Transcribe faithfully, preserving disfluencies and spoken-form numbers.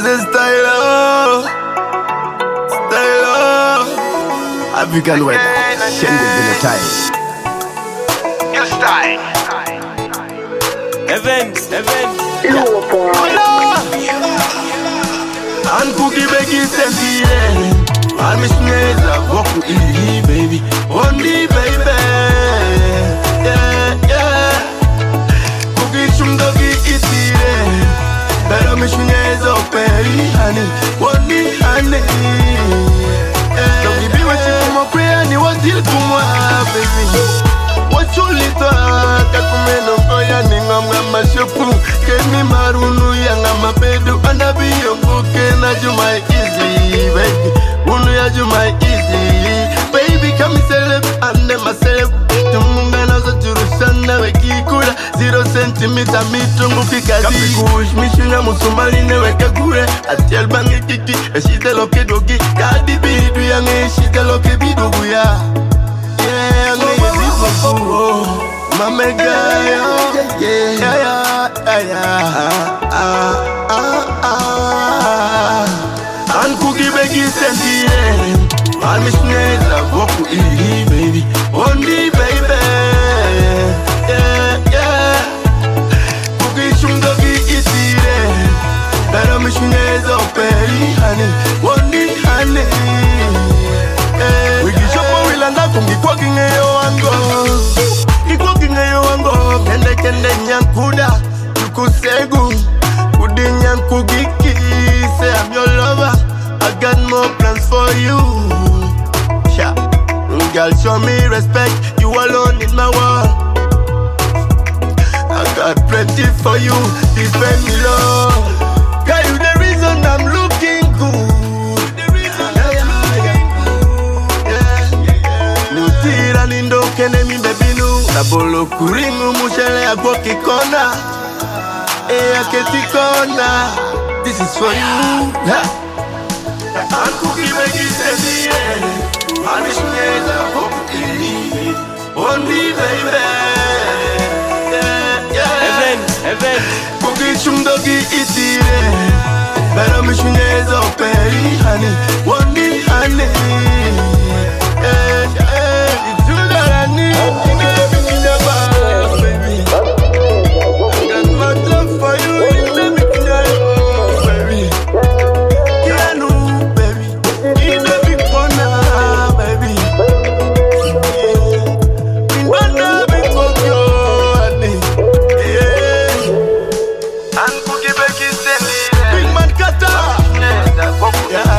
say style, style. African weather, change the time. Your style. Events, events. And cookie begi sentire. I'm a snazza, walk with you, baby. Only baby. Yeah, yeah. Cookie chundogi itire. Pero me snazza, baby, honey. Only honey. Don't give me what you come up with, and you want to do more, baby. What you little kakumeno koya ningam ngama shopu kemi marunu ya ngama bedu anabi yokuke na juma easy baby unu ya juma easy baby come celeb ande maseleb tumunga na zo jurushana wekikura zero centimeter mitungu kikazi kapikush mishunya musumali ne wekagure atiel bangi kiki eshite loke dogi kadi bidu ya ngeshite loke bidu ya yeah ngezi oh, mama girl, yeah, yeah, yeah, yeah, yeah. Ah, ah, ah. And cookie begi sentire, I'm a snazza, walk with you, baby, only baby, yeah, yeah. Cookie chundogi itire, pero me snazza, baby, honey, only honey. We give you a will and that come walking a Kende kende nyankuda Tukusegu Kudi nyankugiki Say I'm your lover I got more plans for you Sha Girl show me respect You alone in my world I got plenty for you Defend me love Girl you the reason I'm looking good The reason I'm looking good Yeah Nutira nindo kene mi baby Nabolo kuringu mushele ya kwa kikona Eya ketikona This is for you Anku kibegi sediye Anishuneza hokutili Ondi baby Event, event. Kuki chumdogi itire Pero mishuneza operi honey Ondi honey It's you that I need yeah.